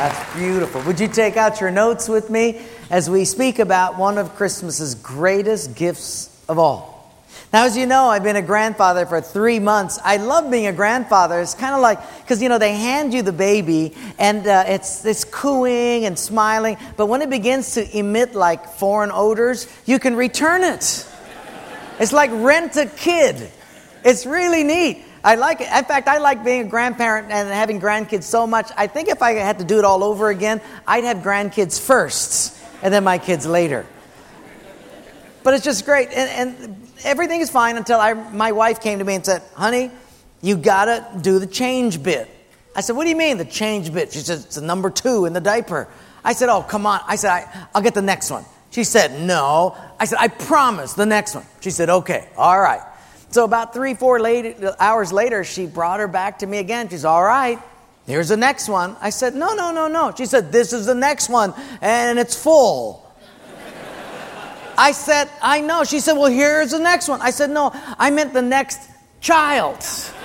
That's beautiful. Would you take out your notes with me as we speak about one of Christmas's greatest gifts of all? Now, as you know, I've been a grandfather for 3 months. I love being a grandfather. It's kind of like, because, they hand you the baby, and it's cooing and smiling. But when it begins to emit like foreign odors, you can return it. It's like rent a kid. It's really neat. I like it. In fact, I like being a grandparent and having grandkids so much. I think if I had to do it all over again, I'd have grandkids first and then my kids later. But it's just great. And everything is fine until my wife came to me and said, honey, you got to do the change bit. I said, what do you mean the change bit? She said, it's the number 2 in the diaper. I said, oh, come on. I said, I'll get the next one. She said, no. I said, I promise, the next one. She said, okay, all right. So about 3-4 hours later, she brought her back to me again. She's all right. Here's the next one. I said, no. She said, this is the next one, and it's full. I said, I know. She said, well, here's the next one. I said, no, I meant the next child.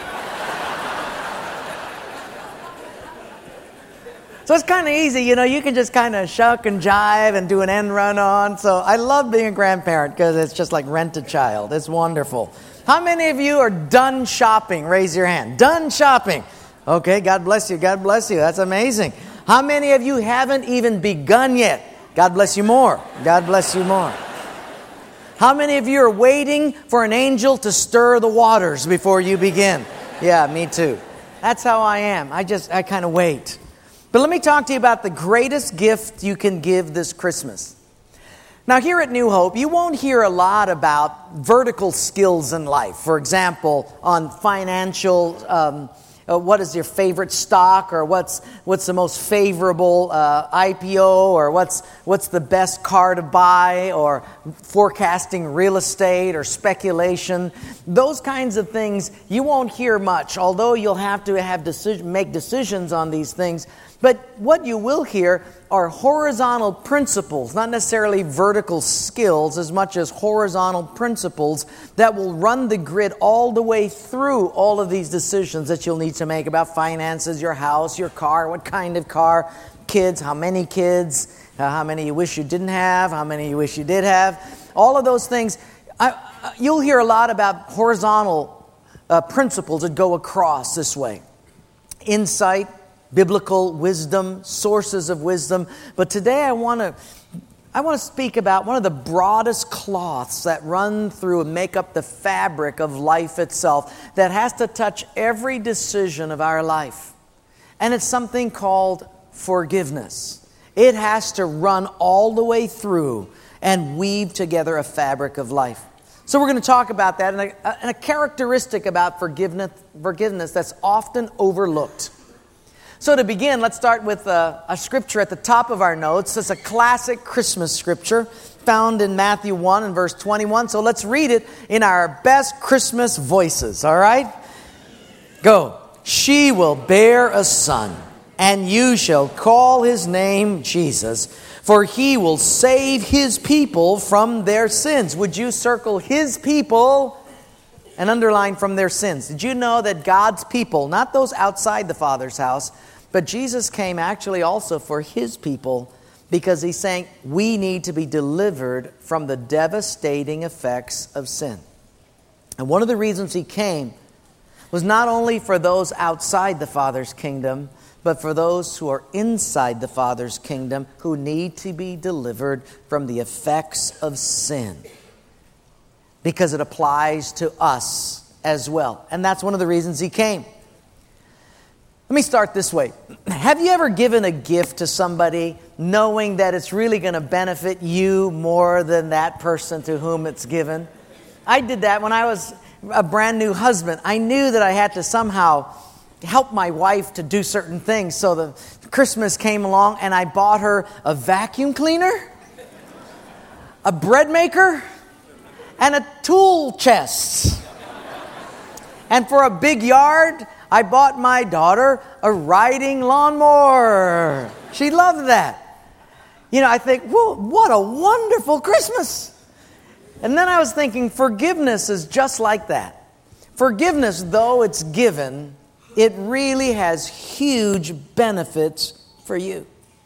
So it's kind of easy, you can just kind of shuck and jive and do an end run on. So I love being a grandparent because it's just like rent a child. It's wonderful. How many of you are done shopping? Raise your hand. Done shopping. Okay, God bless you. God bless you. That's amazing. How many of you haven't even begun yet? God bless you more. God bless you more. How many of you are waiting for an angel to stir the waters before you begin? Yeah, me too. That's how I am. I kind of wait. But let me talk to you about the greatest gift you can give this Christmas. Now, here at New Hope, you won't hear a lot about vertical skills in life. For example, on financial, what is your favorite stock, or what's the most favorable IPO, or what's the best car to buy, or forecasting real estate or speculation. Those kinds of things you won't hear much, although you'll have to make decisions on these things. But what you will hear are horizontal principles, not necessarily vertical skills, as much as horizontal principles that will run the grid all the way through all of these decisions that you'll need to make about finances, your house, your car, what kind of car, kids, how many kids, how many you wish you didn't have, how many you wish you did have. All of those things, you'll hear a lot about horizontal principles that go across this way. Insight, biblical wisdom, sources of wisdom. But today I want to speak about one of the broadest cloths that run through and make up the fabric of life itself, that has to touch every decision of our life. And it's something called forgiveness. It has to run all the way through and weave together a fabric of life. So we're going to talk about that, and a characteristic about forgiveness that's often overlooked. So to begin, let's start with a scripture at the top of our notes. It's a classic Christmas scripture found in Matthew 1 and verse 21. So let's read it in our best Christmas voices, all right? Go. She will bear a son, and you shall call his name Jesus, for he will save his people from their sins. Would you circle his people and underline from their sins? Did you know that God's people, not those outside the Father's house, but Jesus came actually also for his people, because he's saying we need to be delivered from the devastating effects of sin. And one of the reasons he came was not only for those outside the Father's kingdom, but for those who are inside the Father's kingdom, who need to be delivered from the effects of sin, because it applies to us as well. And that's one of the reasons he came. Let me start this way. Have you ever given a gift to somebody knowing that it's really going to benefit you more than that person to whom it's given? I did that when I was a brand new husband. I knew that I had to somehow help my wife to do certain things. So the Christmas came along and I bought her a vacuum cleaner, a bread maker, and a tool chest. And for a big yard, I bought my daughter a riding lawnmower. She loved that. I think, whoa, what a wonderful Christmas. And then I was thinking, forgiveness is just like that. Forgiveness, though it's given, it really has huge benefits for you.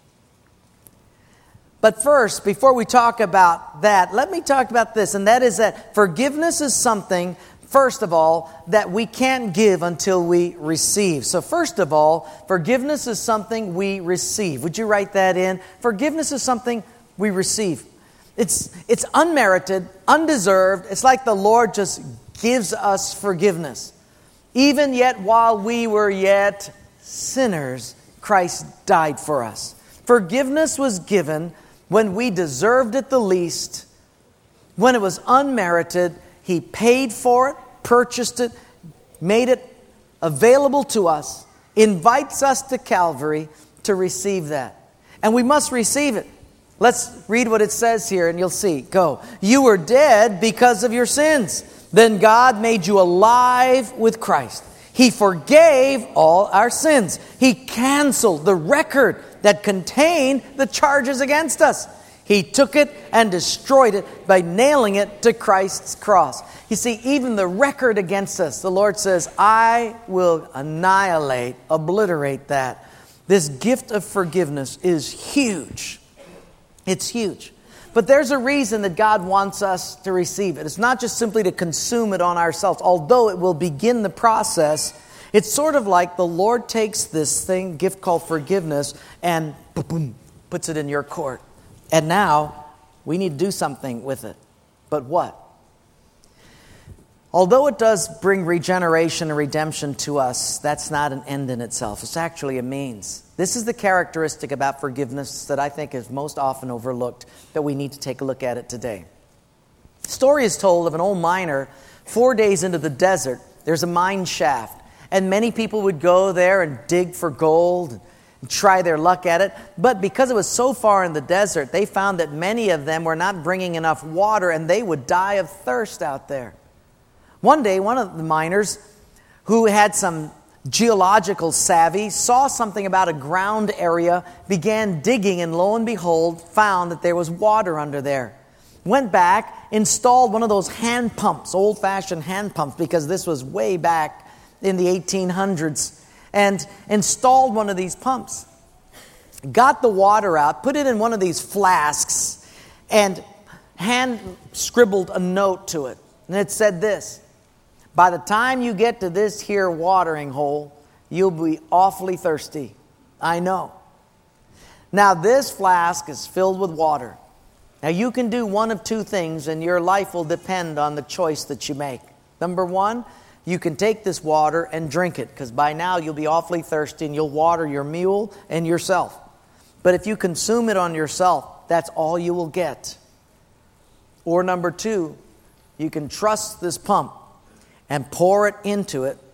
But first, before we talk about that, let me talk about this, and that is that forgiveness is something, first of all, that we can't give until we receive. So first of all, forgiveness is something we receive. Would you write that in? Forgiveness is something we receive. It's unmerited, undeserved. It's like the Lord just gives us forgiveness. Even yet while we were yet sinners, Christ died for us. Forgiveness was given when we deserved it the least, when it was unmerited. He paid for it, purchased it, made it available to us, invites us to Calvary to receive that. And we must receive it. Let's read what it says here and you'll see. Go. You were dead because of your sins. Then God made you alive with Christ. He forgave all our sins. He canceled the record that contained the charges against us. He took it and destroyed it by nailing it to Christ's cross. You see, even the record against us, the Lord says, I will annihilate, obliterate that. This gift of forgiveness is huge. It's huge. But there's a reason that God wants us to receive it. It's not just simply to consume it on ourselves, although it will begin the process. It's sort of like the Lord takes this thing, gift called forgiveness, and boom, puts it in your court. And now we need to do something with it. But what? Although it does bring regeneration and redemption to us, that's not an end in itself. It's actually a means. This is the characteristic about forgiveness that I think is most often overlooked, that we need to take a look at it today. The story is told of an old miner 4 days into the desert. There's a mine shaft, and many people would go there and dig for gold and try their luck at it. But because it was so far in the desert, they found that many of them were not bringing enough water, and they would die of thirst out there. One day, one of the miners who had some geological savvy saw something about a ground area, began digging, and lo and behold, found that there was water under there. Went back, installed one of those hand pumps, old-fashioned hand pumps, because this was way back in the 1800s, and installed one of these pumps. Got the water out, put it in one of these flasks, and hand scribbled a note to it. And it said this: by the time you get to this here watering hole, you'll be awfully thirsty. I know. Now this flask is filled with water. Now you can do one of two things, and your life will depend on the choice that you make. Number one, you can take this water and drink it, because by now you'll be awfully thirsty and you'll water your mule and yourself. But if you consume it on yourself, that's all you will get. Or number two, you can trust this pump and pour it into it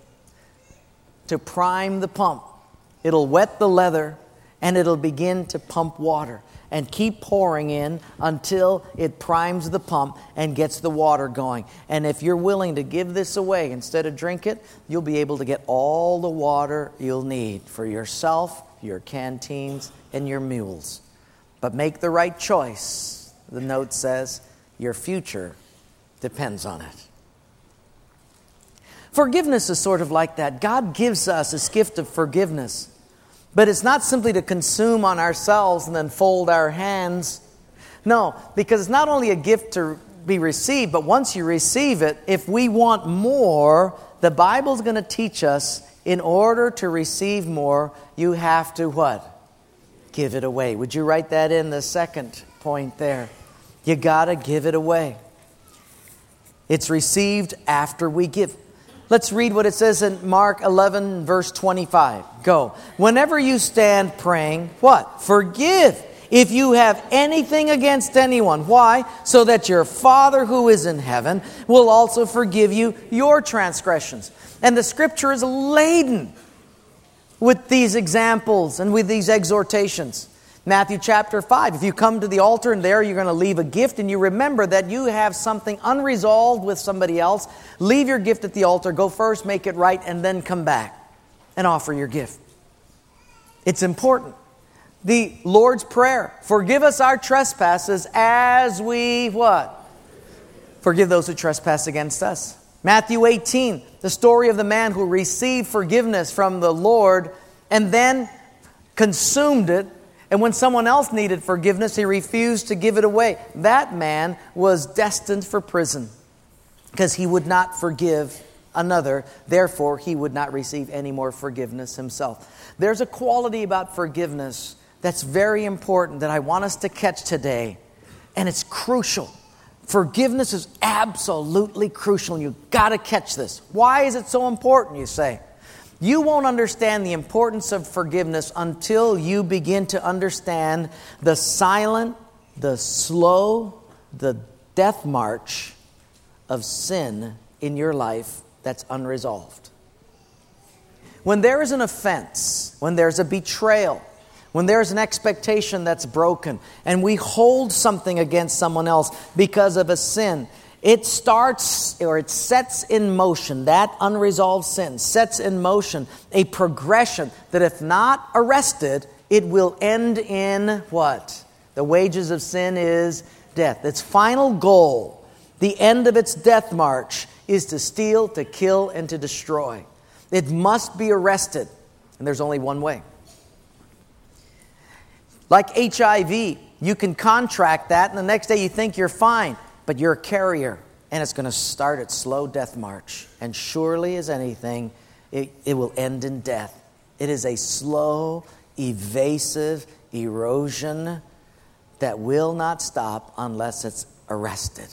to prime the pump. It'll wet the leather and it'll begin to pump water, and keep pouring in until it primes the pump and gets the water going. And if you're willing to give this away instead of drink it, you'll be able to get all the water you'll need for yourself, your canteens, and your mules. But make the right choice. The note says your future depends on it. Forgiveness is sort of like that. God gives us this gift of forgiveness. But it's not simply to consume on ourselves and then fold our hands. No, because it's not only a gift to be received, but once you receive it, if we want more, the Bible's going to teach us, in order to receive more, you have to what? Give it away. Would you write that in the second point there? You got to give it away. It's received after we give. Let's read what it says in Mark 11, verse 25. Go. Whenever you stand praying, what? Forgive if you have anything against anyone. Why? So that your Father who is in heaven will also forgive you your transgressions. And the Scripture is laden with these examples and with these exhortations. Matthew chapter 5, if you come to the altar and there you're going to leave a gift, and you remember that you have something unresolved with somebody else, leave your gift at the altar, go first, make it right, and then come back and offer your gift. It's important. The Lord's Prayer, forgive us our trespasses as we what? Forgive those who trespass against us. Matthew 18, the story of the man who received forgiveness from the Lord and then consumed it, and when someone else needed forgiveness, he refused to give it away. That man was destined for prison because he would not forgive another. Therefore, he would not receive any more forgiveness himself. There's a quality about forgiveness that's very important that I want us to catch today, and it's crucial. Forgiveness is absolutely crucial, and you've got to catch this. Why is it so important, you say? You won't understand the importance of forgiveness until you begin to understand the silent, the slow, the death march of sin in your life that's unresolved. When there is an offense, when there's a betrayal, when there's an expectation that's broken, and we hold something against someone else because of a sin, it starts or it sets in motion, that unresolved sin sets in motion a progression that if not arrested, it will end in what? The wages of sin is death. Its final goal, the end of its death march, is to steal, to kill, and to destroy. It must be arrested, and there's only one way. Like HIV, you can contract that, and the next day you think you're fine. But you're a carrier, and it's going to start its slow death march. And surely as anything, it will end in death. It is a slow, evasive erosion that will not stop unless it's arrested.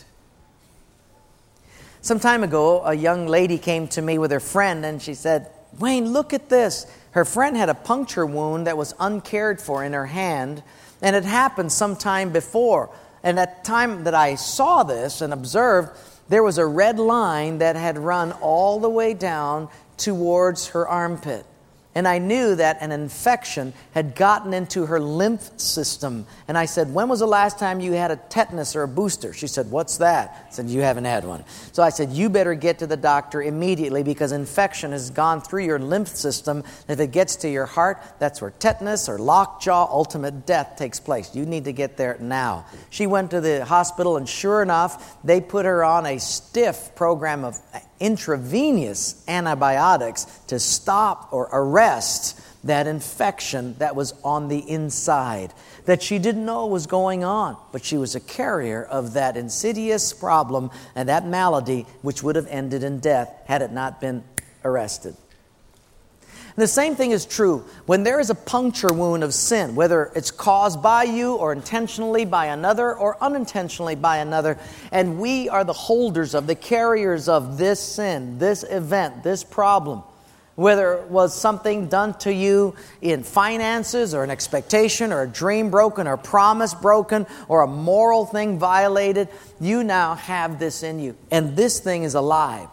Some time ago, a young lady came to me with her friend, and she said, "Wayne, look at this." Her friend had a puncture wound that was uncared for in her hand, and it happened some time before. And at the time that I saw this and observed, there was a red line that had run all the way down towards her armpit. And I knew that an infection had gotten into her lymph system. And I said, "When was the last time you had a tetanus or a booster?" She said, "What's that?" I said, "You haven't had one." So I said, "You better get to the doctor immediately because infection has gone through your lymph system. If it gets to your heart, that's where tetanus or lockjaw, ultimate death takes place. You need to get there now." She went to the hospital, and sure enough, they put her on a stiff program of intravenous antibiotics to stop or arrest that infection that was on the inside, that she didn't know was going on, but she was a carrier of that insidious problem and that malady which would have ended in death had it not been arrested. And the same thing is true when there is a puncture wound of sin, whether it's caused by you or intentionally by another or unintentionally by another, and we are the holders of, the carriers of this sin, this event, this problem. Whether it was something done to you in finances or an expectation or a dream broken or a promise broken or a moral thing violated, you now have this in you. And this thing is alive.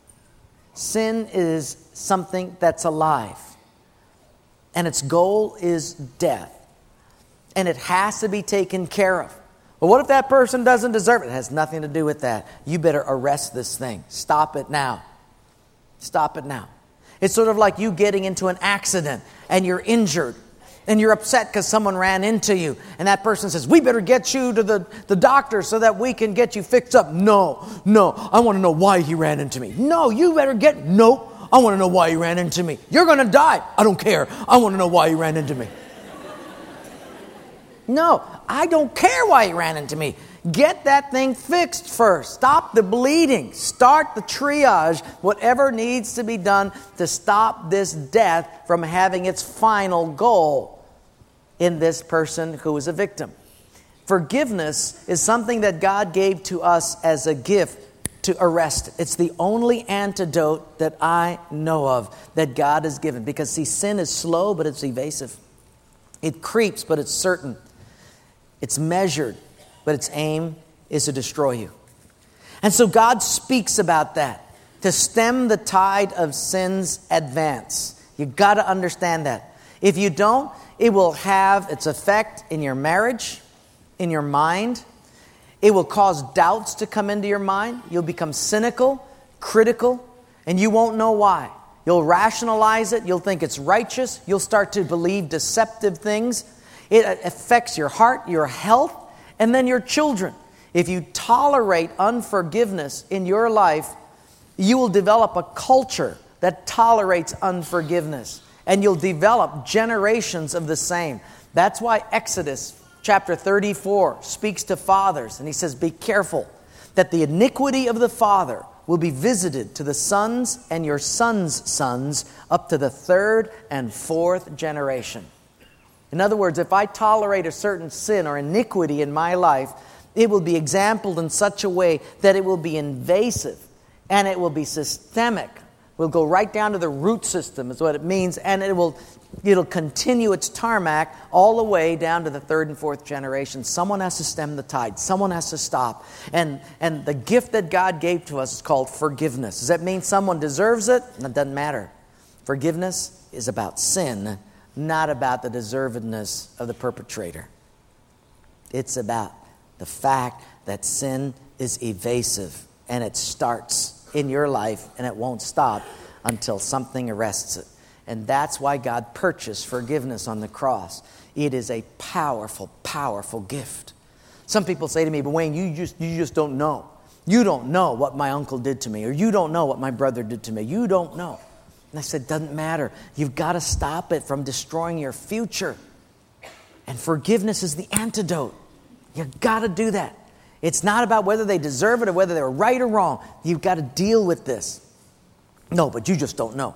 Sin is something that's alive. And its goal is death. And it has to be taken care of. But what if that person doesn't deserve it? It has nothing to do with that. You better arrest this thing. Stop it now. Stop it now. It's sort of like you getting into an accident and you're injured. And you're upset because someone ran into you. And that person says, "We better get you to the doctor so that we can get you fixed up." No, I want to know why he ran into me. No, you better no, I want to know why he ran into me. You're going to die. I don't care. I want to know why he ran into me. No, I don't care why he ran into me. Get that thing fixed first. Stop the bleeding. Start the triage, whatever needs to be done to stop this death from having its final goal in this person who is a victim. Forgiveness is something that God gave to us as a gift to arrest. It's the only antidote that I know of that God has given. Because see, sin is slow, but it's evasive. It creeps, but it's certain. It's measured, but its aim is to destroy you. And so God speaks about that. To stem the tide of sin's advance. You've got to understand that. If you don't, it will have its effect in your marriage, in your mind. It will cause doubts to come into your mind. You'll become cynical, critical, and you won't know why. You'll rationalize it. You'll think it's righteous. You'll start to believe deceptive things. It affects your heart, your health, and then your children. If you tolerate unforgiveness in your life, you will develop a culture that tolerates unforgiveness. and you'll develop generations of the same. That's why Exodus chapter 34 speaks to fathers, and he says, be careful that the iniquity of the father will be visited to the sons and your sons' sons up to the third and fourth generation. In other words, if I tolerate a certain sin or iniquity in my life, it will be exampled in such a way that it will be invasive and it will be systemic. We'll go right down to the root system is what it means, and it'll continue its tarmac all the way down to the third and fourth generation. Someone has to stem the tide. Someone has to stop. And the gift that God gave to us is called forgiveness. Does that mean someone deserves it? It doesn't matter. Forgiveness is about sin, not about the deservedness of the perpetrator. It's about the fact that sin is evasive, and it starts in your life, and it won't stop until something arrests it. And that's why God purchased forgiveness on the cross. It is a powerful, powerful gift. Some people say to me, but Wayne, you just don't know. You don't know what my uncle did to me, or you don't know what my brother did to me. You don't know. And I said, doesn't matter. You've got to stop it from destroying your future. And forgiveness is the antidote. You've got to do that. It's not about whether they deserve it or whether they're right or wrong. You've got to deal with this. No, but you just don't know.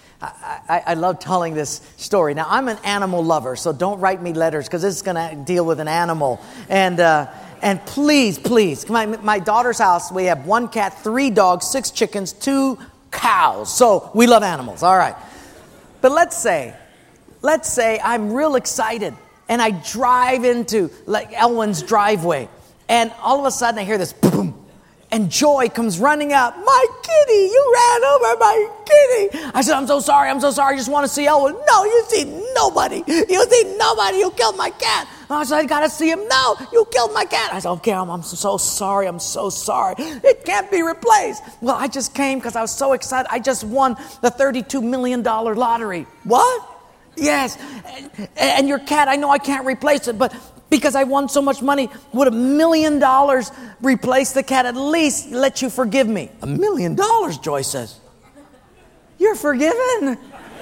I love telling this story. Now, I'm an animal lover, so don't write me letters because this is going to deal with an animal. And please, my daughter's house, we have 1 cat, 3 dogs, 6 chickens, 2 cows. So we love animals, all right. But let's say I'm real excited, and I drive into like Elwyn's driveway, and all of a sudden I hear this boom. And Joy comes running out. My kitty, you ran over my kitty. I said, I'm so sorry. I just want to see Elwyn. No, you see nobody. You killed my cat. I said, I got to see him. No, you killed my cat. I said, okay, I'm so sorry. It can't be replaced. Well, I just came because I was so excited. I just won the $32 million lottery. What? Yes. And your cat, I know I can't replace it, but because I won so much money, would $1 million replace the cat? At least let you forgive me. $1 million, Joy says. You're forgiven.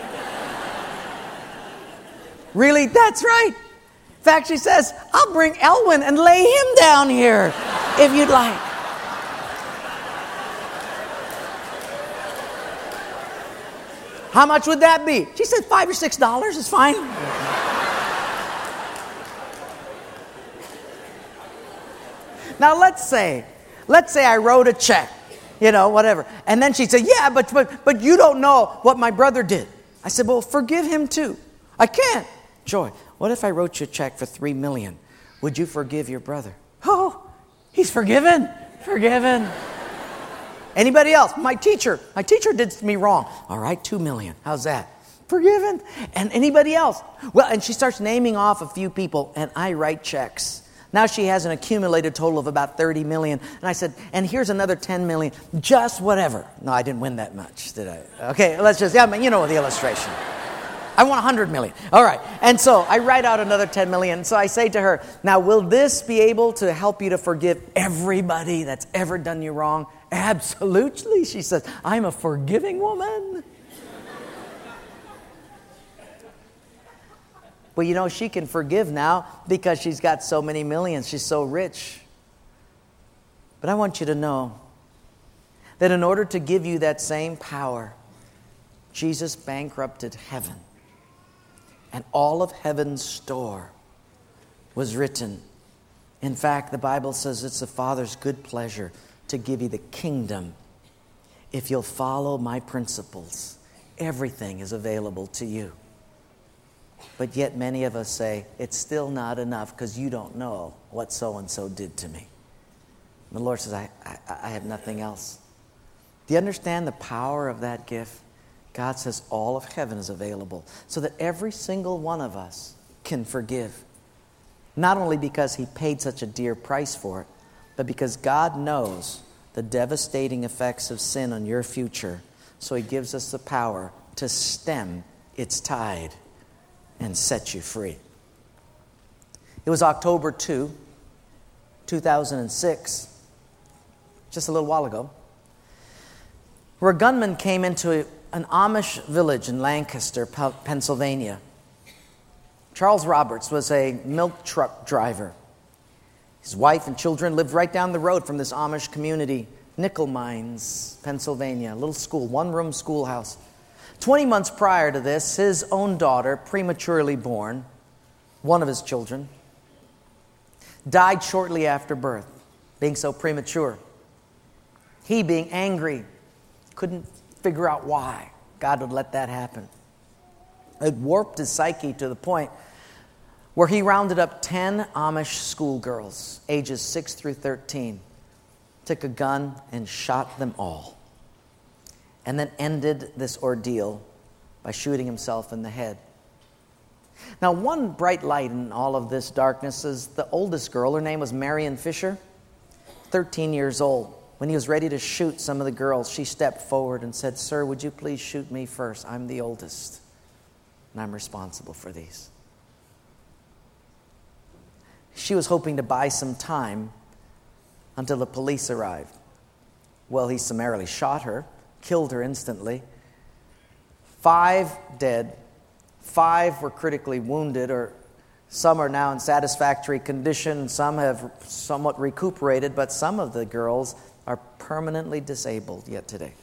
Really? That's right. In fact, she says, I'll bring Elwyn and lay him down here if you'd like. How much would that be? She said $5 or $6 is fine. Now, let's say I wrote a check, whatever. And then she said, yeah, but you don't know what my brother did. I said, well, forgive him too. I can't. Joy, what if I wrote you a check for $3 million? Would you forgive your brother? Oh, he's forgiven. Forgiven. Anybody else? My teacher did me wrong. All right, $2 million. How's that? Forgiven. And anybody else? Well, and she starts naming off a few people, and I write checks. Now she has an accumulated total of about $30 million. And I said, and here's another $10 million. Just whatever. No, I didn't win that much, did I? Okay, you know the illustration. I won $100 million. All right. And so I write out another $10 million. So I say to her, now will this be able to help you to forgive everybody that's ever done you wrong? Absolutely. She says, I'm a forgiving woman. Well, she can forgive now because she's got so many millions. She's so rich. But I want you to know that in order to give you that same power, Jesus bankrupted heaven. And all of heaven's store was written. In fact, the Bible says it's the Father's good pleasure to give you the kingdom. If you'll follow my principles, everything is available to you. But yet many of us say, it's still not enough because you don't know what so-and-so did to me. And the Lord says, I have nothing else. Do you understand the power of that gift? God says all of heaven is available so that every single one of us can forgive. Not only because He paid such a dear price for it, but because God knows the devastating effects of sin on your future. So He gives us the power to stem its tide and set you free. It was October 2, 2006, just a little while ago, where a gunman came into an Amish village in Lancaster, Pennsylvania. Charles Roberts was a milk truck driver. His wife and children lived right down the road from this Amish community, Nickel Mines, Pennsylvania, a little school, one-room schoolhouse. 20 months prior to this, his own daughter, prematurely born, one of his children, died shortly after birth, being so premature. He, being angry, couldn't figure out why God would let that happen. It warped his psyche to the point where he rounded up 10 Amish schoolgirls, ages 6 through 13, took a gun and shot them all, and then ended this ordeal by shooting himself in the head. Now, one bright light in all of this darkness is the oldest girl. Her name was Marion Fisher, 13 years old. When he was ready to shoot some of the girls, she stepped forward and said, "Sir, would you please shoot me first? I'm the oldest, and I'm responsible for these." She was hoping to buy some time until the police arrived. Well, he summarily shot her, killed her instantly. 5 dead. 5 were critically wounded, or some are now in satisfactory condition. Some have somewhat recuperated, but some of the girls are permanently disabled yet today.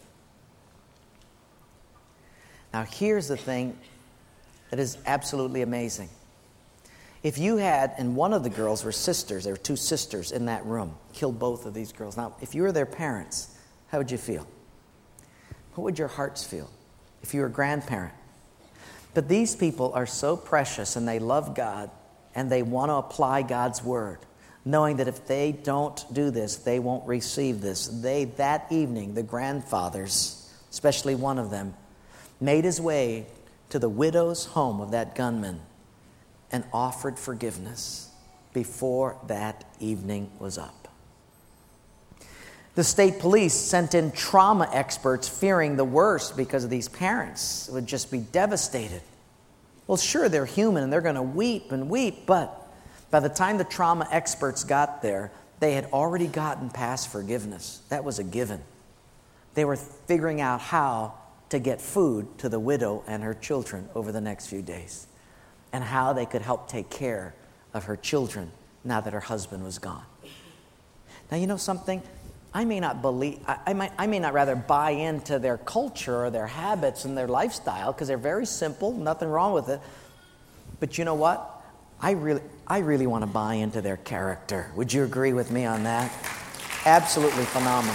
Now, here's the thing that is absolutely amazing. If you had, and one of the girls were sisters, there were 2 sisters in that room, killed both of these girls. Now, if you were their parents, how would you feel? What would your hearts feel if you were a grandparent? But these people are so precious, and they love God, and they want to apply God's word, knowing that if they don't do this, they won't receive this. That evening, the grandfathers, especially one of them, made his way to the widow's home of that gunman and offered forgiveness before that evening was up. The state police sent in trauma experts fearing the worst because of these parents would just be devastated. Well, sure, they're human and they're going to weep and weep, but by the time the trauma experts got there, they had already gotten past forgiveness. That was a given. They were figuring out how to get food to the widow and her children over the next few days, and how they could help take care of her children now that her husband was gone. Now, you know something? I may not rather buy into their culture or their habits and their lifestyle, because they're very simple, nothing wrong with it. But you know what? I really want to buy into their character. Would you agree with me on that? Absolutely phenomenal.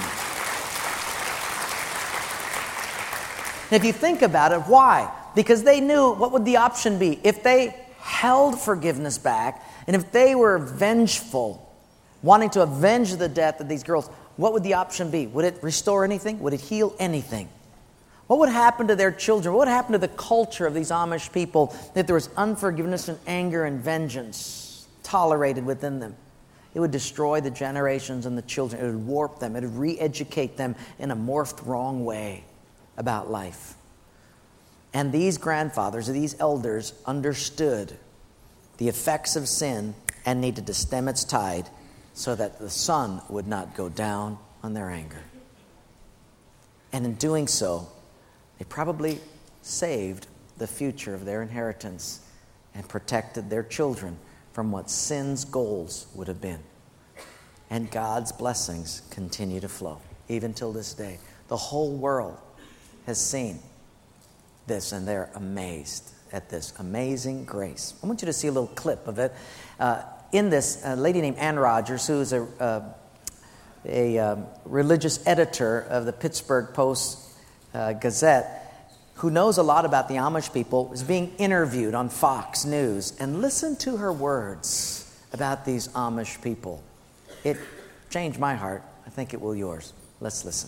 And if you think about it, why? Because they knew what would the option be. If they held forgiveness back, and if they were vengeful, wanting to avenge the death of these girls, what would the option be? Would it restore anything? Would it heal anything? What would happen to their children? What would happen to the culture of these Amish people if there was unforgiveness and anger and vengeance tolerated within them? It would destroy the generations and the children. It would warp them. It would re-educate them in a morphed wrong way about life. And these grandfathers, these elders, understood the effects of sin and needed to stem its tide so that the sun would not go down on their anger. And in doing so, they probably saved the future of their inheritance and protected their children from what sin's goals would have been. And God's blessings continue to flow, even till this day. The whole world has seen this, and they're amazed at this amazing grace. I want you to see a little clip of it. In this, a lady named Ann Rogers, who is a religious editor of the Pittsburgh Post-Gazette, who knows a lot about the Amish people, is being interviewed on Fox News. And listen to her words about these Amish people. It changed my heart. I think it will yours. Let's listen.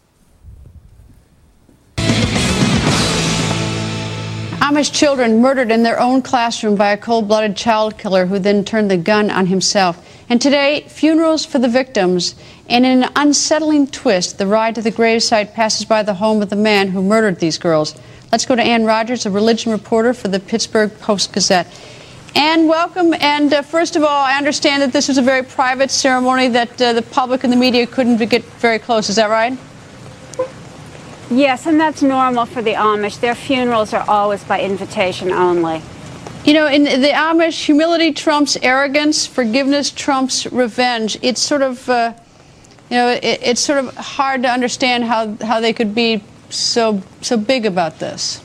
Amish children murdered in their own classroom by a cold-blooded child killer who then turned the gun on himself. And today, funerals for the victims. And in an unsettling twist, the ride to the gravesite passes by the home of the man who murdered these girls. Let's go to Ann Rogers, a religion reporter for the Pittsburgh Post-Gazette. Ann, welcome. And first of all, I understand that this was a very private ceremony, that the public and the media couldn't get very close. Is that right? Yes, and that's normal for the Amish. Their funerals are always by invitation only. You know, in the Amish, humility trumps arrogance, forgiveness trumps revenge. It's sort of, it's sort of hard to understand how they could be so big about this.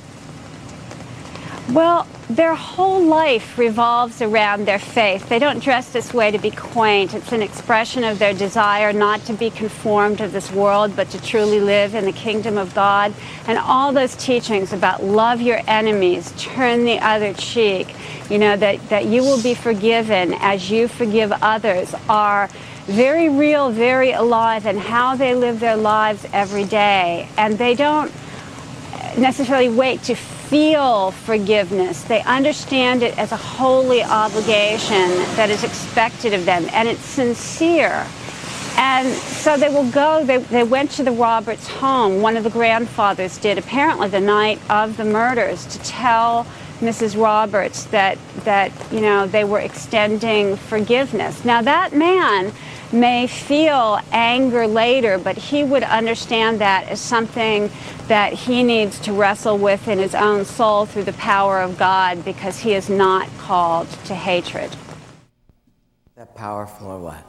Well, their whole life revolves around their faith. They don't dress this way to be quaint. It's an expression of their desire not to be conformed to this world, but to truly live in the kingdom of God. And all those teachings about love your enemies, turn the other cheek, that you will be forgiven as you forgive others, are very real, very alive in how they live their lives every day. And they don't necessarily wait to feel forgiveness. They understand it as a holy obligation that is expected of them, and it's sincere. And so they will go, they went to the Roberts home, one of the grandfathers did, apparently the night of the murders, to tell Mrs. Roberts that they were extending forgiveness. Now that man may feel anger later, but he would understand that as something that he needs to wrestle with in his own soul through the power of God, because he is not called to hatred. Is that powerful or what?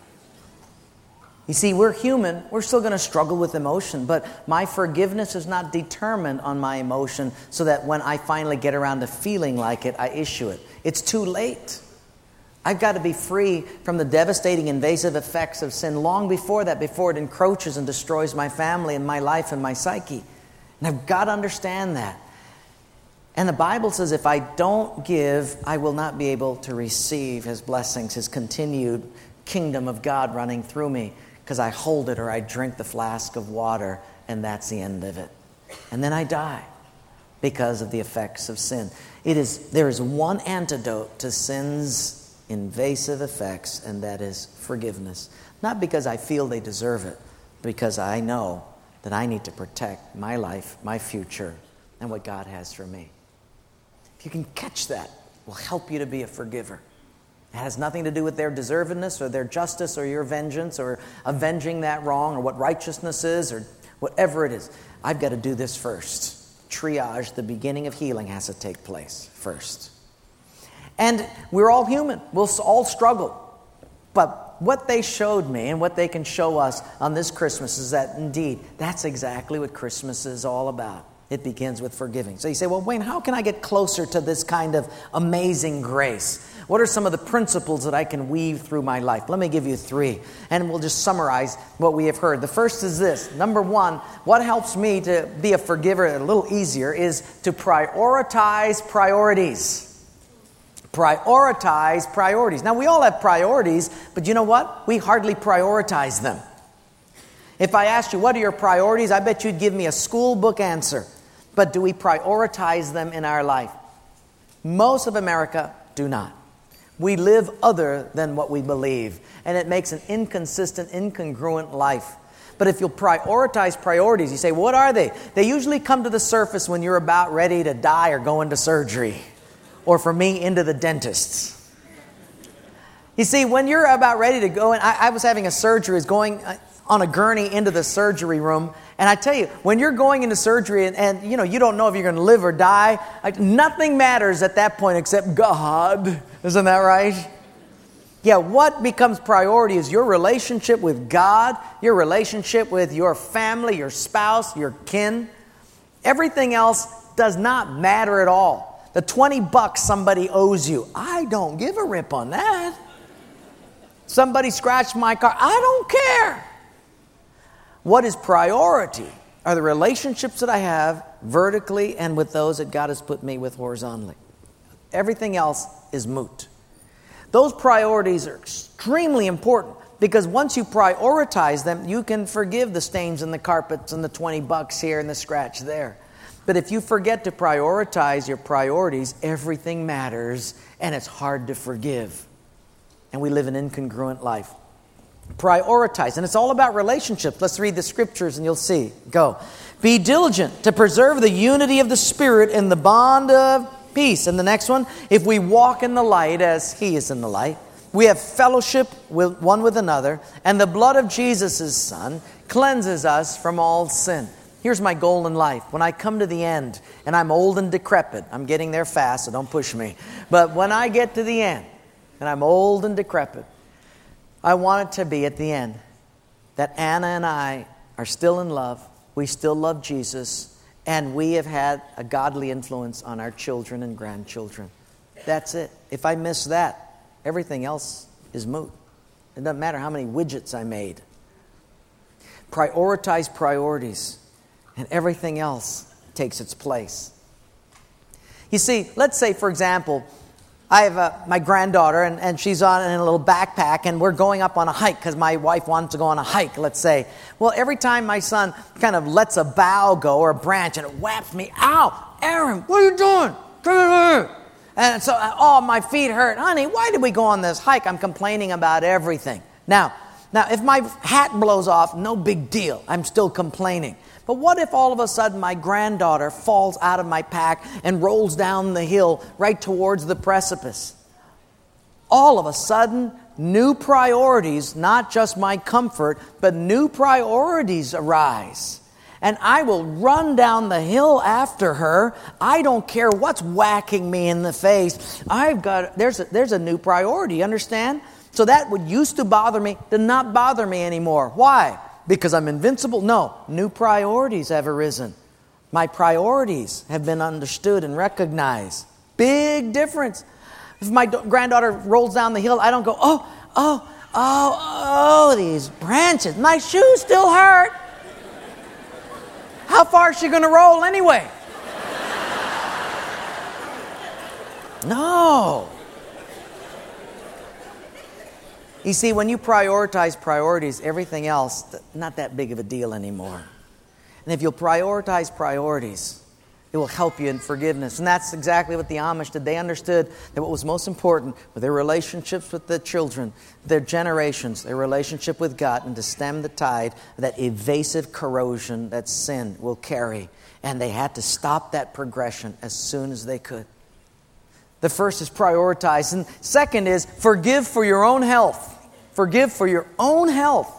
You see, we're human. We're still going to struggle with emotion, but my forgiveness is not determined on my emotion so that when I finally get around to feeling like it, I issue it. It's too late. I've got to be free from the devastating, invasive effects of sin long before that, before it encroaches and destroys my family and my life and my psyche. And I've got to understand that. And the Bible says if I don't give, I will not be able to receive His blessings, His continued kingdom of God running through me, because I hold it or I drink the flask of water, and that's the end of it. And then I die because of the effects of sin. There is one antidote to sin's invasive effects, and that is forgiveness. Not because I feel they deserve it, because I know that I need to protect my life, my future, and what God has for me. If you can catch that, it will help you to be a forgiver. It has nothing to do with their deservedness or their justice or your vengeance or avenging that wrong or what righteousness is or whatever it is. I've got to do this first. Triage, the beginning of healing, has to take place first. And we're all human. We'll all struggle. But what they showed me and what they can show us on this Christmas is that, indeed, that's exactly what Christmas is all about. It begins with forgiving. So you say, well, Wayne, how can I get closer to this kind of amazing grace? What are some of the principles that I can weave through my life? Let me give you 3, and we'll just summarize what we have heard. The first is this. Number 1, what helps me to be a forgiver a little easier is to prioritize priorities. Prioritize priorities. Now, we all have priorities, but you know what? We hardly prioritize them. If I asked you, what are your priorities? I bet you'd give me a school book answer. But do we prioritize them in our life? Most of America do not. We live other than what we believe, and it makes an inconsistent, incongruent life. But if you'll prioritize priorities, you say, what are they? They usually come to the surface when you're about ready to die or go into surgery. Or for me, into the dentist's. You see, when you're about ready to go, and I was having a surgery, was going on a gurney into the surgery room, and I tell you, when you're going into surgery and you don't know if you're going to live or die, nothing matters at that point except God. Isn't that right? Yeah, what becomes priority is your relationship with God, your relationship with your family, your spouse, your kin. Everything else does not matter at all. The $20 somebody owes you, I don't give a rip on that. Somebody scratched my car, I don't care. What is priority are the relationships that I have vertically and with those that God has put me with horizontally. Everything else is moot. Those priorities are extremely important because once you prioritize them, you can forgive the stains in the carpets and the $20 here and the scratch there. But if you forget to prioritize your priorities, everything matters and it's hard to forgive. And we live an incongruent life. Prioritize. And it's all about relationships. Let's read the scriptures and you'll see. Go. Be diligent to preserve the unity of the Spirit in the bond of peace. And the next one, if we walk in the light as He is in the light, we have fellowship one with another, and the blood of Jesus, His Son, cleanses us from all sin. Here's my goal in life. When I come to the end, and I'm old and decrepit, I'm getting there fast, so don't push me. But when I get to the end, and I'm old and decrepit, I want it to be at the end that Anna and I are still in love, we still love Jesus, and we have had a godly influence on our children and grandchildren. That's it. If I miss that, everything else is moot. It doesn't matter how many widgets I made. Prioritize priorities, and everything else takes its place. You see, let's say, for example, I have my granddaughter, and she's on in a little backpack, and we're going up on a hike because my wife wants to go on a hike, let's say. Well, every time my son kind of lets a bough go or a branch, and it whaps me, ow, Aaron, what are you doing? Come here. And so, oh, my feet hurt. Honey, why did we go on this hike? I'm complaining about everything. Now, if my hat blows off, no big deal. I'm still complaining. But what if all of a sudden my granddaughter falls out of my pack and rolls down the hill right towards the precipice? All of a sudden, new priorities, not just my comfort, but new priorities arise. And I will run down the hill after her. I don't care what's whacking me in the face. There's a new priority, understand? So that what used to bother me did not bother me anymore. Why? Because I'm invincible? No. New priorities have arisen. My priorities have been understood and recognized. Big difference. If my granddaughter rolls down the hill, I don't go, oh, these branches. My shoes still hurt. How far is she going to roll anyway? No. You see, when you prioritize priorities, everything else, not that big of a deal anymore. And if you'll prioritize priorities, it will help you in forgiveness. And that's exactly what the Amish did. They understood that what was most important were their relationships with the children, their generations, their relationship with God, and to stem the tide of that evasive corrosion that sin will carry. And they had to stop that progression as soon as they could. The first is prioritize. And second is forgive for your own health. Forgive for your own health.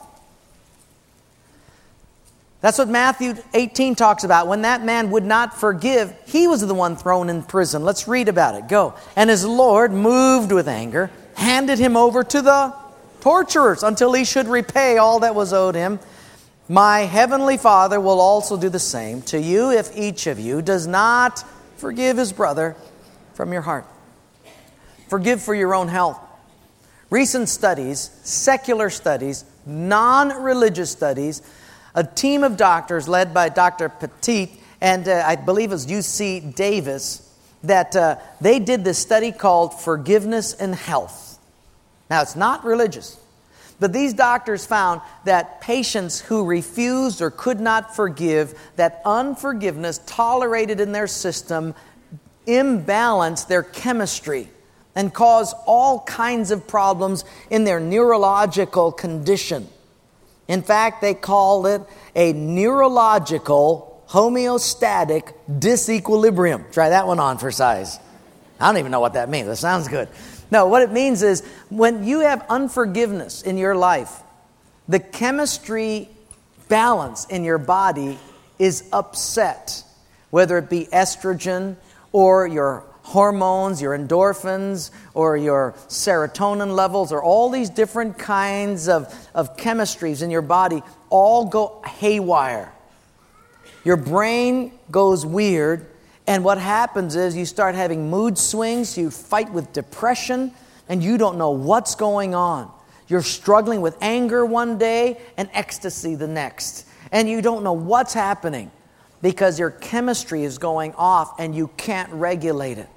That's what Matthew 18 talks about. When that man would not forgive, he was the one thrown in prison. Let's read about it. Go. And his Lord, moved with anger, handed him over to the torturers until he should repay all that was owed him. My heavenly Father will also do the same to you if each of you does not forgive his brother from your heart. Forgive for your own health. Recent studies, secular studies, non-religious studies, a team of doctors led by Dr. Petit and I believe it was UC Davis, that they did this study called Forgiveness and Health. Now, it's not religious, but these doctors found that patients who refused or could not forgive, that unforgiveness tolerated in their system imbalanced their chemistry and caused all kinds of problems in their neurological condition. In fact, they called it a neurological homeostatic disequilibrium. Try that one on for size. I don't even know what that means. That sounds good. No, what it means is when you have unforgiveness in your life, the chemistry balance in your body is upset, whether it be estrogen or your hormones, your endorphins, or your serotonin levels, or all these different kinds of chemistries in your body all go haywire. Your brain goes weird, and what happens is you start having mood swings, you fight with depression, and you don't know what's going on. You're struggling with anger one day and ecstasy the next, and you don't know what's happening because your chemistry is going off and you can't regulate it.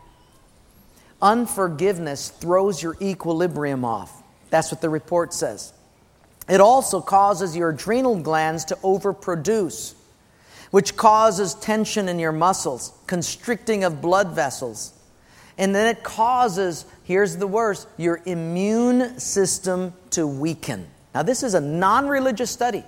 Unforgiveness throws your equilibrium off. That's what the report says. It also causes your adrenal glands to overproduce, which causes tension in your muscles, constricting of blood vessels. And then it causes, here's the worst, your immune system to weaken. Now, this is a non-religious study.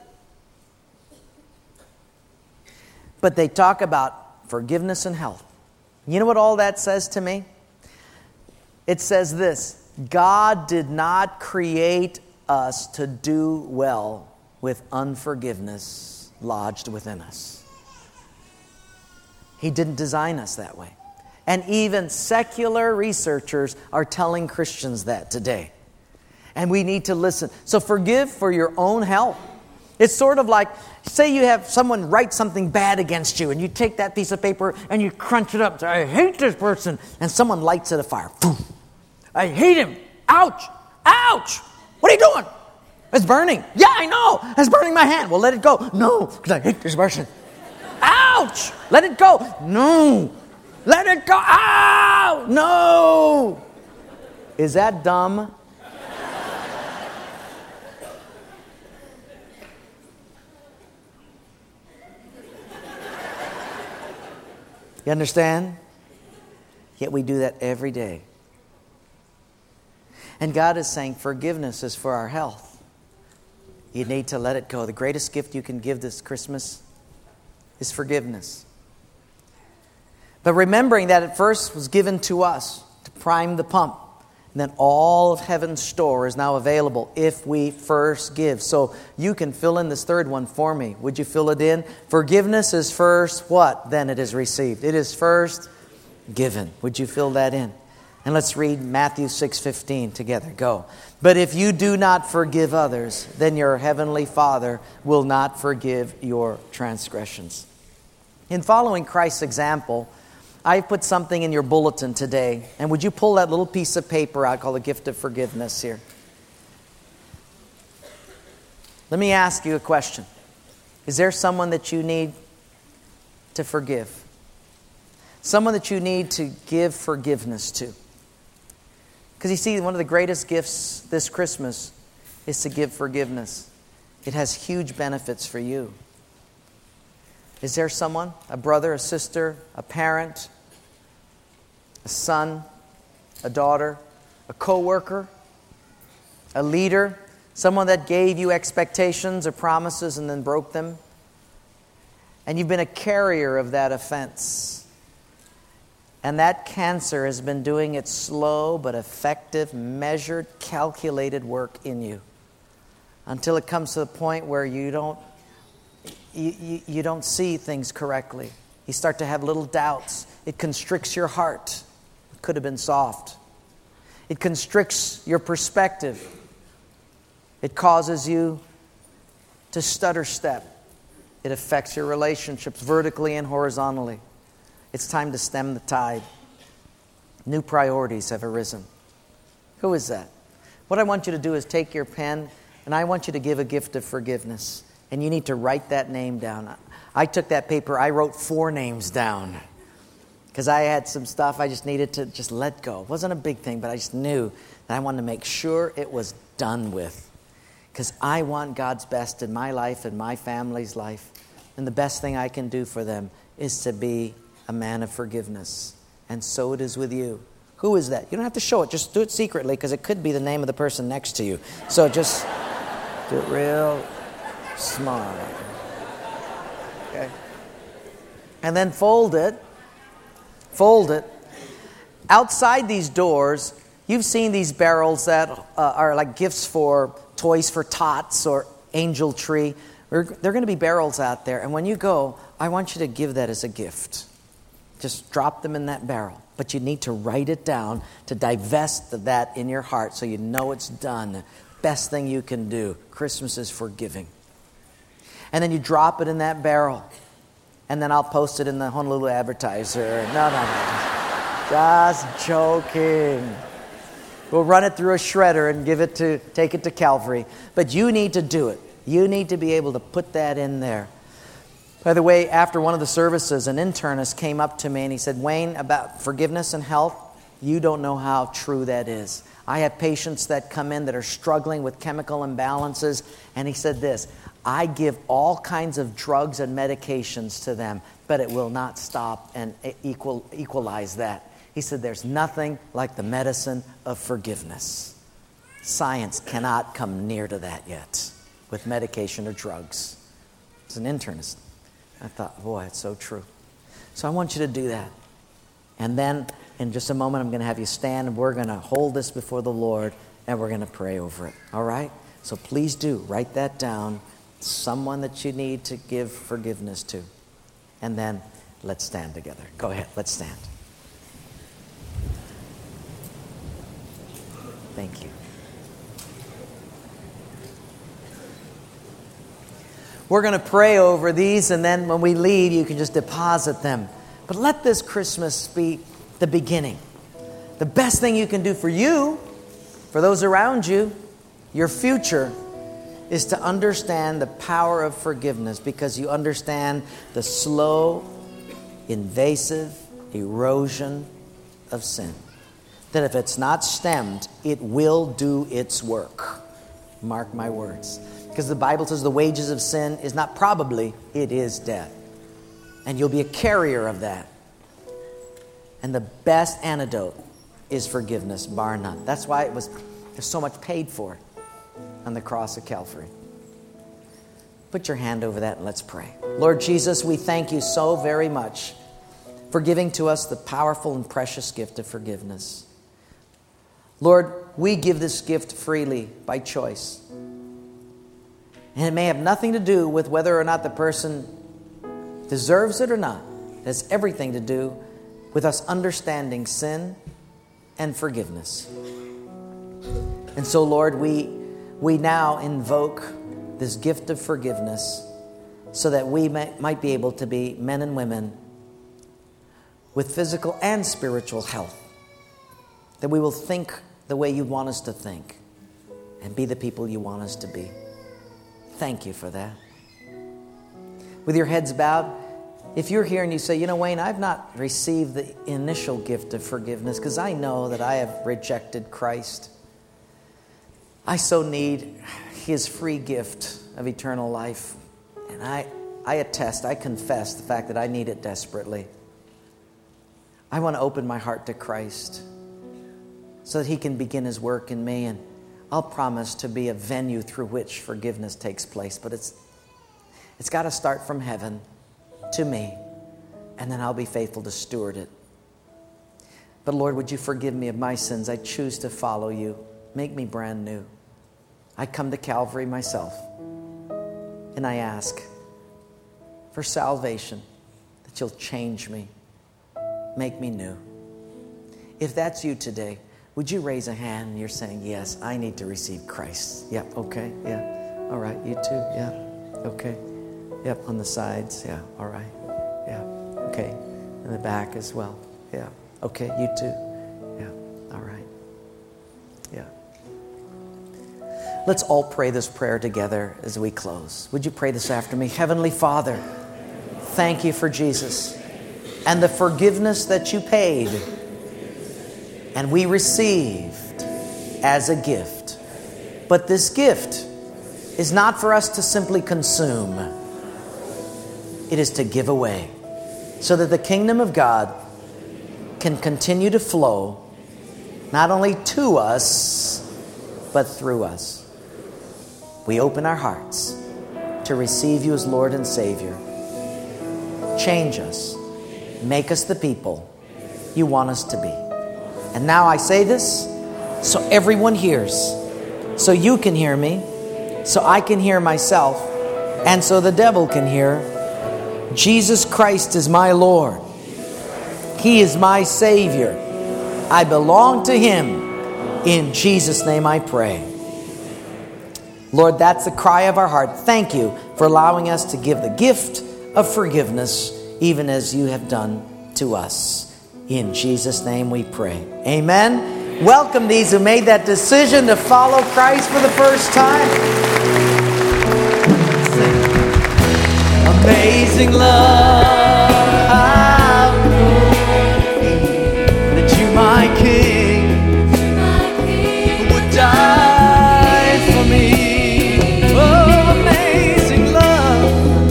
But they talk about forgiveness and health. You know what all that says to me? It says this: God did not create us to do well with unforgiveness lodged within us. He didn't design us that way. And even secular researchers are telling Christians that today. And we need to listen. So forgive for your own health. It's sort of like, say you have someone write something bad against you, and you take that piece of paper and you crunch it up. Say, I hate this person. And someone lights it afire. Boom. I hate him. Ouch. Ouch. What are you doing? It's burning. Yeah, I know. It's burning my hand. Well, let it go. No, because I hate this person. Ouch. Let it go. No. Let it go. Ow. No. Is that dumb? You understand? Yet we do that every day. And God is saying forgiveness is for our health. You need to let it go. The greatest gift you can give this Christmas is forgiveness. But remembering that it first was given to us to prime the pump. And then all of heaven's store is now available if we first give. So you can fill in this third one for me. Would you fill it in? Forgiveness is first what? Then it is received. It is first given. Would you fill that in? And let's read Matthew 6:15 together. Go. But if you do not forgive others, then your heavenly Father will not forgive your transgressions. In following Christ's example, I put something in your bulletin today. And would you pull that little piece of paper out called the gift of forgiveness here? Let me ask you a question. Is there someone that you need to forgive? Someone that you need to give forgiveness to? Because you see, one of the greatest gifts this Christmas is to give forgiveness. It has huge benefits for you. Is there someone, a brother, a sister, a parent, a son, a daughter, a co-worker, a leader, someone that gave you expectations or promises and then broke them? And you've been a carrier of that offense. And that cancer has been doing its slow but effective, measured, calculated work in you until it comes to the point where you don't see things correctly. You start to have little doubts. It constricts your heart. It could have been soft. It constricts your perspective. It causes you to stutter step. It affects your relationships vertically and horizontally. It's time to stem the tide. New priorities have arisen. Who is that? What I want you to do is take your pen, and I want you to give a gift of forgiveness. And you need to write that name down. I took that paper, I wrote 4 names down. Because I had some stuff I just needed to just let go. It wasn't a big thing, but I just knew that I wanted to make sure it was done with. Because I want God's best in my life and my family's life. And the best thing I can do for them is to be a man of forgiveness. And so it is with you. Who is that? You don't have to show it. Just do it secretly, because it could be the name of the person next to you. So just do it real small. Okay. And then fold it. Fold it. Outside these doors, you've seen these barrels that are like gifts for toys for tots or angel tree. They're going to be barrels out there. And when you go, I want you to give that as a gift. Just drop them in that barrel. But you need to write it down to divest of that in your heart so you know it's done. Best thing you can do. Christmas is forgiving. And then you drop it in that barrel. And then I'll post it in the Honolulu Advertiser. No. Just joking. We'll run it through a shredder and take it to Calvary. But you need to do it. You need to be able to put that in there. By the way, after one of the services, an internist came up to me and he said, Wayne, about forgiveness and health, you don't know how true that is. I have patients that come in that are struggling with chemical imbalances. And he said this, I give all kinds of drugs and medications to them, but it will not stop and equalize that. He said there's nothing like the medicine of forgiveness. Science cannot come near to that yet with medication or drugs. It's an internist. I thought, boy, it's so true. So I want you to do that. And then in just a moment, I'm going to have you stand and we're going to hold this before the Lord and we're going to pray over it. All right? So please do write that down. Someone that you need to give forgiveness to. And then Let's stand together. Go ahead, let's stand. Thank you. We're going to pray over these, and then when we leave, you can just deposit them. But let this Christmas be the beginning. The best thing you can do for you, for those around you, your future, is to understand the power of forgiveness, because you understand the slow, invasive erosion of sin. That if it's not stemmed, it will do its work. Mark my words. Because the Bible says the wages of sin is not probably, it is death. And you'll be a carrier of that. And the best antidote is forgiveness, bar none. That's why there's so much paid for on the cross of Calvary. Put your hand over that and let's pray. Lord Jesus, we thank you so very much for giving to us the powerful and precious gift of forgiveness. Lord, we give this gift freely by choice. And it may have nothing to do with whether or not the person deserves it or not. It has everything to do with us understanding sin and forgiveness. And so, Lord, we now invoke this gift of forgiveness so that we might be able to be men and women with physical and spiritual health. That we will think the way you want us to think and be the people you want us to be. Thank you for that. With your heads bowed, if you're here and you say, Wayne, I've not received the initial gift of forgiveness because I know that I have rejected Christ. I so need His free gift of eternal life. And I attest, I confess the fact that I need it desperately. I want to open my heart to Christ so that He can begin His work in me, and I'll promise to be a venue through which forgiveness takes place. But it's got to start from heaven to me, and then I'll be faithful to steward it. But Lord, would you forgive me of my sins? I choose to follow you. Make me brand new. I come to Calvary myself, and I ask for salvation, that you'll change me, make me new. If that's you today, would you raise a hand and you're saying, yes, I need to receive Christ? Yep, okay, yeah. All right, you too, yeah, okay. Yep, on the sides, yeah, all right, yeah, okay. In the back as well, yeah, okay, you too, yeah, all right, yeah. Let's all pray this prayer together as we close. Would you pray this after me? Heavenly Father, thank you for Jesus and the forgiveness that you paid and we received as a gift. But this gift is not for us to simply consume. It is to give away so that the kingdom of God can continue to flow not only to us, but through us. We open our hearts to receive you as Lord and Savior. Change us. Make us the people you want us to be. And now I say this so everyone hears, so you can hear me, so I can hear myself, and so the devil can hear. Jesus Christ is my Lord. He is my Savior. I belong to Him. In Jesus' name I pray. Lord, that's the cry of our heart. Thank you for allowing us to give the gift of forgiveness, even as you have done to us. In Jesus' name we pray. Amen. Welcome these who made that decision to follow Christ for the first time. Amazing love, how good that you, my King, would die for me. Oh, amazing love,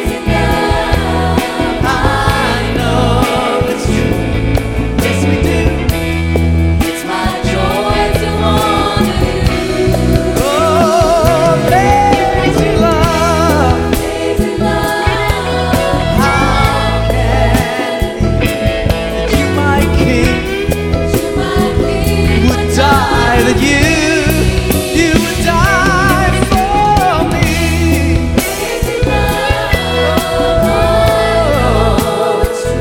I know it's true. Yes, we do. It's my joy to honor you. Oh, amazing love, how can that you, my King, would die, that you would die for me. Oh, it's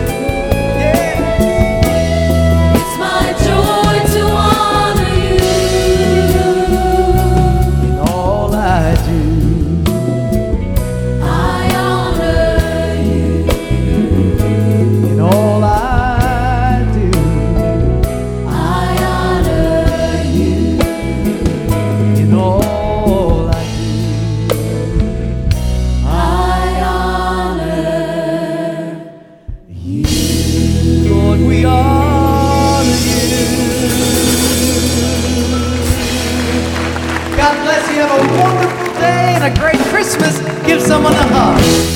someone to hug.